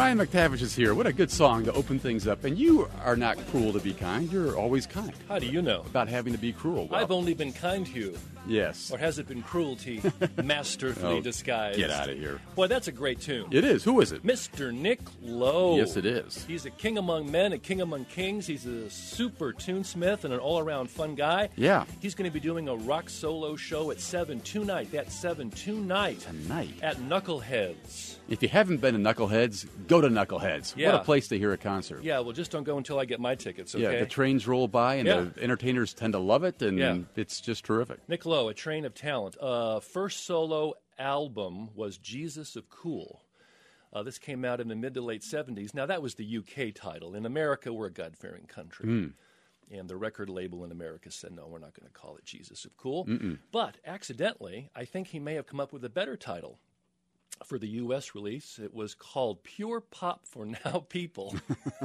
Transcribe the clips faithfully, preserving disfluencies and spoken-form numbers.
Ryan McTavish is here. What a good song to open things up. And you are not cruel to be kind. You're always kind. How do you know? About having to be cruel. Well, I've only been kind to you. Yes. Or has it been cruelty masterfully Oh, disguised? get out of here. Boy, that's a great tune. It is. Who is it? Mister Nick Lowe. Yes, it is. He's a king among men, a king among kings. He's a super tunesmith and an all-around fun guy. Yeah. He's going to be doing a rock solo show at seven tonight. That's seven tonight. Tonight. At Knuckleheads. If you haven't been to Knuckleheads, go to Knuckleheads. Yeah. What a place to hear a concert. Yeah, well, just don't go until I get my tickets, okay? Yeah, the trains roll by, and Yeah. the entertainers tend to love it, and Yeah. it's just terrific. Nick Lowe, A Train of Talent. Uh, first solo album was Jesus of Cool. Uh, this came out in the mid to late seventies. Now, that was the U K title. In America, we're a God-fearing country. Mm. And the record label in America said, no, we're not going to call it Jesus of Cool. Mm-mm. But accidentally, I think he may have come up with a better title. For the U S release, it was called Pure Pop for Now People.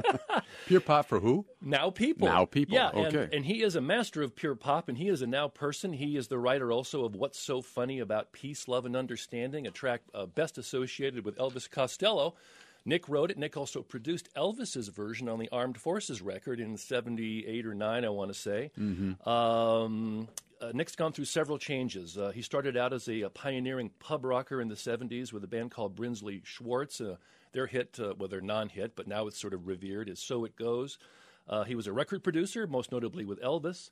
Pure Pop for who? Now People. Now People, Yeah, okay. and, and he is a master of pure pop, and he is a now person. He is the writer also of What's So Funny About Peace, Love, and Understanding, a track uh, best associated with Elvis Costello. Nick wrote it. Nick also produced Elvis's version on the Armed Forces record in seventy-eight or nine, I want to say. Mm-hmm. Um, uh, Nick's gone through several changes. Uh, he started out as a, a pioneering pub rocker in the seventies with a band called Brinsley Schwartz. Uh, their hit, uh, well, their non-hit, but now it's sort of revered, is So It Goes. Uh, he was a record producer, most notably with Elvis.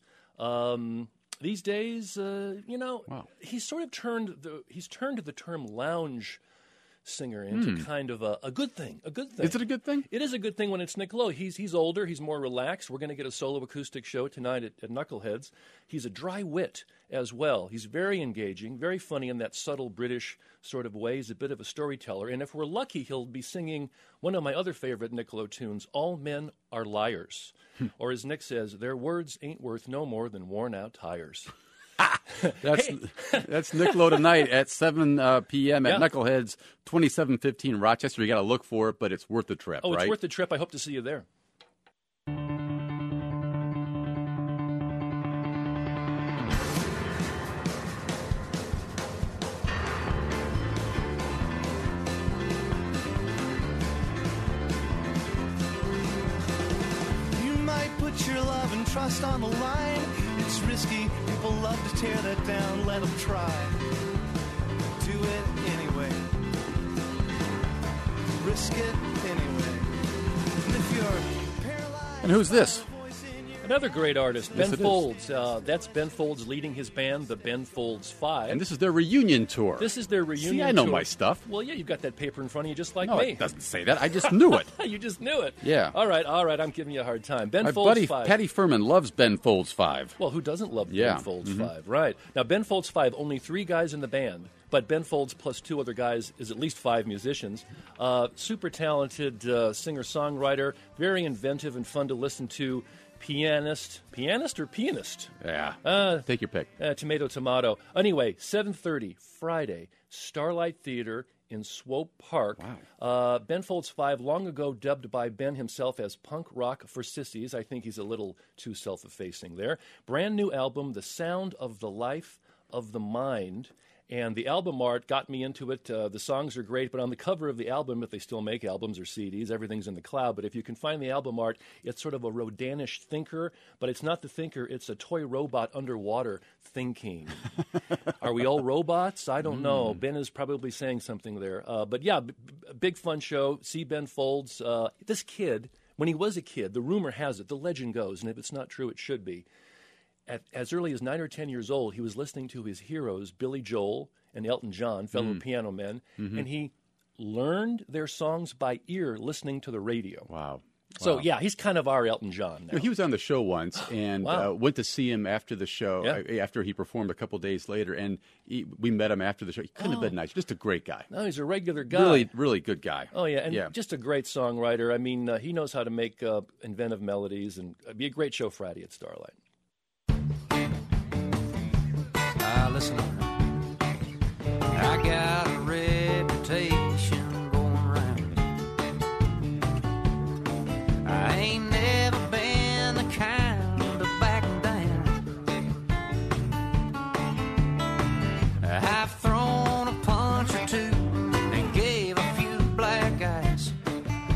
Um, these days, uh, you know, Wow. he's sort of turned the he's turned the term lounge singer into Hmm. kind of a, a good thing. A good thing. Is it a good thing? It is a good thing when it's Nick Lowe. He's he's older. He's more relaxed. We're going to get a solo acoustic show tonight at, at Knuckleheads. He's a dry wit as well. He's very engaging, very funny in that subtle British sort of way. He's a bit of a storyteller. And if we're lucky, he'll be singing one of my other favorite Nick Lowe tunes, All Men Are Liars. Or as Nick says, their words ain't worth no more than worn-out tires. That's that's Nick Lowe tonight at seven uh, p.m. at Yeah. Knuckleheads, twenty-seven fifteen Rochester. You got to look for it, but it's worth the trip, Oh, it's right? worth the trip. I hope to see you there. You might put your love and trust on the line. It's risky. People love to tear that down. Let them try. Do it anyway. Risk it anyway. And if you're paralyzed, And who's this? Another great artist, Yes, Ben it is. Folds. Uh, that's Ben Folds leading his band, the Ben Folds Five. And this is their reunion tour. This is their reunion See, I know tour. my stuff. Well, yeah, you've got that paper in front of you just like No, me. it doesn't say that. I just knew it. You just knew it. Yeah. All right, all right, I'm giving you a hard time. Ben My Folds buddy Five. Patty Furman loves Ben Folds Five. Well, who doesn't love Yeah. Ben Folds Mhm. Five? Right. Now, Ben Folds Five, only three guys in the band, but Ben Folds plus two other guys is at least five musicians. Uh, super talented uh, singer-songwriter, very inventive and fun to listen to. Pianist. Pianist or pianist? Yeah. Uh, Take your pick. Uh, tomato, tomato. Anyway, seven thirty, Friday, Starlight Theater in Swope Park. Wow. Uh, Ben Folds Five, long ago dubbed by Ben himself as punk rock for sissies. I think he's a little too self-effacing there. Brand new album, The Sound of the Life of the Mind. And the album art got me into it. Uh, the songs are great, but on the cover of the album, if they still make albums or C Ds, everything's in the cloud. But if you can find the album art, it's sort of a Rodanish thinker, but it's not the thinker, it's a toy robot underwater thinking. Are we all robots? I don't know. Ben is probably saying something there. Uh, but yeah, b- b- big fun show. See Ben Folds. Uh, this kid, when he was a kid, the rumor has it, the legend goes, and if it's not true, it should be. At, as early as nine or ten years old, he was listening to his heroes, Billy Joel and Elton John, fellow Mm. piano men, Mhm. and he learned their songs by ear listening to the radio. Wow. So, Wow. yeah, he's kind of our Elton John now. You know, he was on the show once, and Wow. uh, went to see him after the show, Yeah. uh, after he performed a couple days later, and he, we met him after the show. He couldn't have Oh. been nice. Just a great guy. No, he's a regular guy. Really, really good guy. Oh, yeah, and Yeah. just a great songwriter. I mean, uh, he knows how to make uh, inventive melodies, and it'd be a great show Friday at Starlight. Ah, listen up. I got a reputation going round. I ain't never been the kind to back down. I've thrown a punch or two and gave a few black eyes.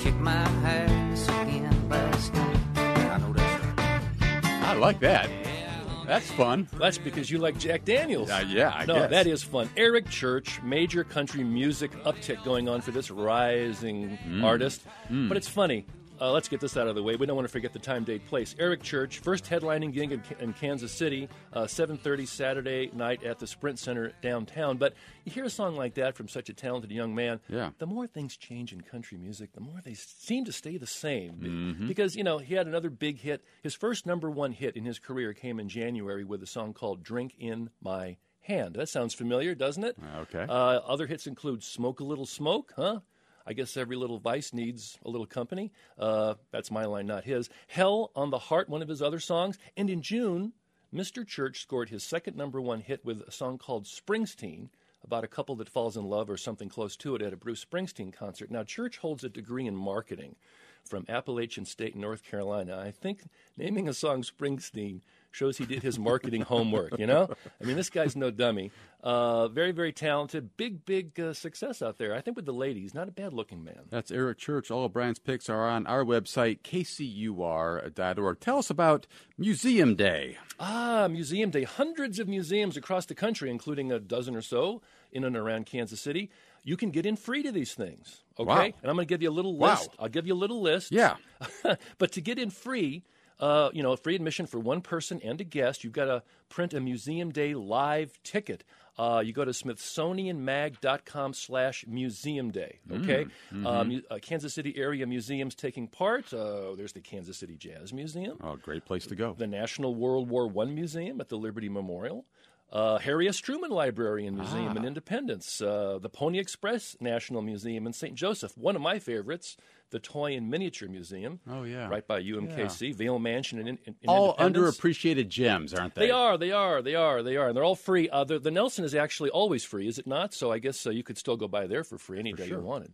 kicked my ass again last night. I know that's right. I like that. That's fun. That's because you like Jack Daniels. Uh, yeah, I no, guess. that is fun. Eric Church, major country music uptick going on for this rising Mm. artist. Mm. But it's funny. Uh, let's get this out of the way. We don't want to forget the time, date, place. Eric Church, first headlining gig in, in Kansas City, uh, seven thirty Saturday night at the Sprint Center downtown. But you hear a song like that from such a talented young man, yeah. the more things change in country music, the more they seem to stay the same. Mm-hmm. Because, you know, he had another big hit. His first number one hit in his career came in January with a song called Drink in My Hand. That sounds familiar, doesn't it? Okay. Uh, other hits include Smoke a Little Smoke, huh? I guess every little vice needs a little company. Uh, that's my line, not his. Hell on the Heart, one of his other songs. And in June, Mister Church scored his second number one hit with a song called Springsteen, about a couple that falls in love or something close to it at a Bruce Springsteen concert. Now, Church holds a degree in marketing from Appalachian State, North Carolina. I think naming a song Springsteen shows he did his marketing homework, you know? I mean, this guy's no dummy. Uh, very, very talented. Big, big uh, success out there. I think with the ladies. Not a bad-looking man. That's Eric Church. All of Brian's picks are on our website, K C U R dot org. Tell us about Museum Day. Ah, Museum Day. Hundreds of museums across the country, including a dozen or so in and around Kansas City. You can get in free to these things, okay? Wow. And I'm going to give you a little Wow. list. I'll give you a little list. Yeah. But to get in free... Uh, you know, free admission for one person and a guest. You've got to print a Museum Day live ticket. Uh, you go to smithsonianmag.com slash museum day, okay? Mm-hmm. Um, uh, Kansas City area museums taking part. Uh, there's the Kansas City Jazz Museum. Oh, great place to go. The National World War One Museum at the Liberty Memorial. Uh, Harry S. Truman Library and Museum Ah. in Independence. Uh, the Pony Express National Museum in Saint Joseph. One of my favorites, the Toy and Miniature Museum. Oh, yeah. Right by U M K C. Yeah. Vail Mansion in, in, in All Independence. underappreciated gems, aren't they? They are, they are, they are, they are. And they're all free. Uh, the, the Nelson is actually always free, is it not? So I guess uh, you could still go by there for free any For day sure. you wanted.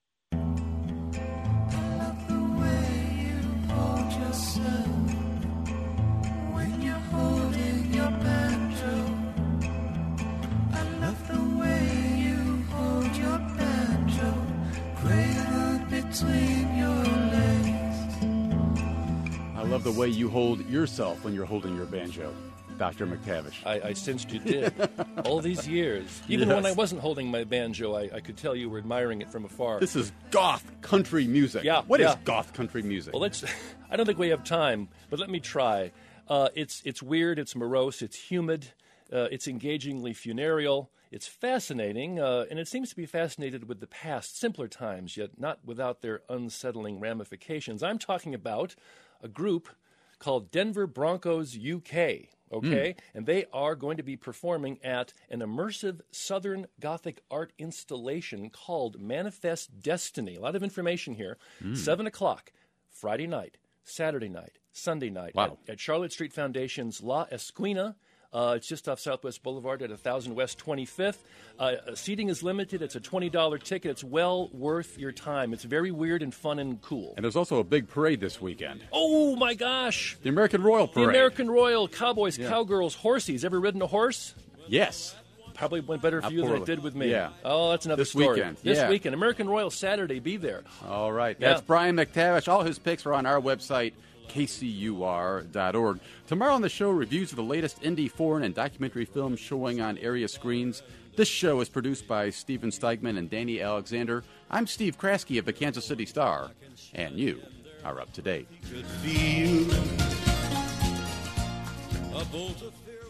When you're holding your banjo, I love the way you hold your banjo, cradled between your legs. I love the way you hold yourself when you're holding your banjo, Doctor McTavish. I, I sensed you did. All these years. Even when I Yes. wasn't holding my banjo, I, I could tell you were admiring it from afar. This is goth country music. Yeah, What is yeah. goth country music? Well, let's. I don't think we have time, but let me try. Uh, it's it's weird. It's morose. It's humid. Uh, it's engagingly funereal. It's fascinating, uh, and it seems to be fascinated with the past, simpler times, yet not without their unsettling ramifications. I'm talking about a group called Denver Broncos U K. Okay, and they are going to be performing at an immersive Southern Gothic art installation called Manifest Destiny. A lot of information here. Seven o'clock, Friday night, Saturday night, Sunday night Wow. at, at Charlotte Street Foundation's La Esquina. Uh, it's just off Southwest Boulevard at one thousand West twenty-fifth. Uh, seating is limited. It's a twenty dollars ticket. It's well worth your time. It's very weird and fun and cool. And there's also a big parade this weekend. Oh, my gosh. The American Royal The Parade. American Royal Cowboys, Yeah. Cowgirls, Horsies. Ever ridden a horse? Yes. Probably went better for Not you than it poorly. did with me. Yeah. Oh, that's another This story. weekend. This Yeah. weekend. American Royal Saturday. Be there. All right. Yeah. That's Brian McTavish. All his picks are on our website, K C U R dot org. Tomorrow on the show, reviews of the latest indie, foreign, and documentary films showing on area screens. This show is produced by Steven Steigman and Danny Alexander. I'm Steve Kraske of the Kansas City Star, and you are up to date. Could feel a bolt of fear.